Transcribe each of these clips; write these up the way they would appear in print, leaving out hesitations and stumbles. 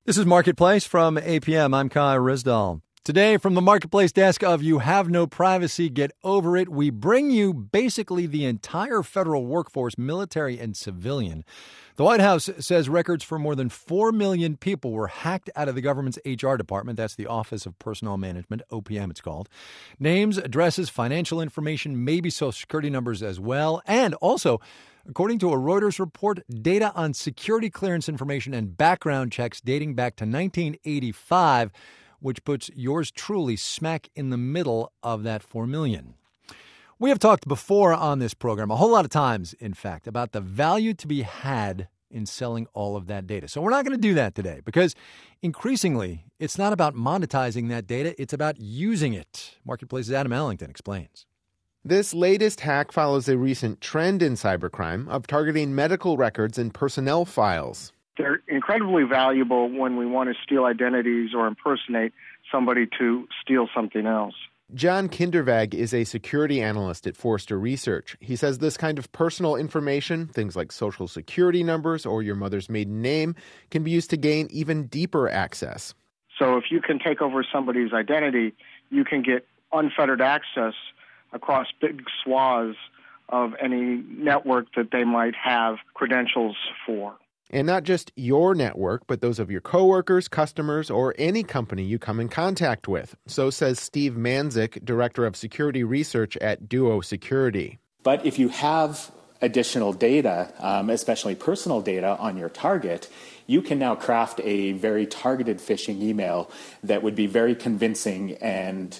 This is Marketplace from APM. I'm Kai Rizdal. Today, from the Marketplace desk of You Have No Privacy, Get Over It, we bring you basically the entire federal workforce, military and civilian. The White House says records for more than 4 million people were hacked out of the government's HR department. That's the Office of Personnel Management, OPM it's called. Names, addresses, financial information, maybe social security numbers as well. And also, according to a Reuters report, data on security clearance information and background checks dating back to 1985, which puts yours truly smack in the middle of that 4 million. We have talked before on this program, a whole lot of times, in fact, about the value to be had in selling all of that data. So we're not going to do that today because increasingly, it's not about monetizing that data. It's about using it. Marketplace's Adam Allington explains. This latest hack follows a recent trend in cybercrime of targeting medical records and personnel files. They're incredibly valuable when we want to steal identities or impersonate somebody to steal something else. John Kindervag is a security analyst at Forrester Research. He says this kind of personal information, things like social security numbers or your mother's maiden name, can be used to gain even deeper access. So if you can take over somebody's identity, you can get unfettered access across big swaths of any network that they might have credentials for. And not just your network, but those of your coworkers, customers, or any company you come in contact with. So says Steve Manzik, Director of Security Research at Duo Security. But if you have additional data, especially personal data on your target, you can now craft a very targeted phishing email that would be very convincing and,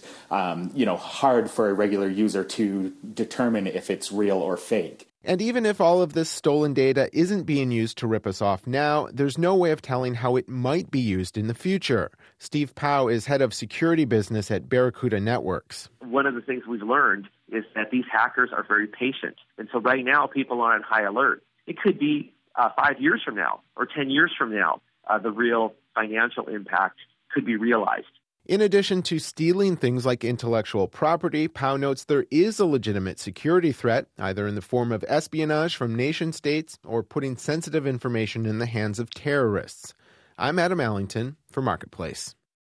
hard for a regular user to determine if it's real or fake. And even if all of this stolen data isn't being used to rip us off now, there's no way of telling how it might be used in the future. Steve Pao is head of security business at Barracuda Networks. One of the things we've learned is that these hackers are very patient. And so right now, people are on high alert. It could be 5 years from now or 10 years from now, the real financial impact could be realized. In addition to stealing things like intellectual property, Pao notes there is a legitimate security threat, either in the form of espionage from nation states or putting sensitive information in the hands of terrorists. I'm Adam Allington for Marketplace.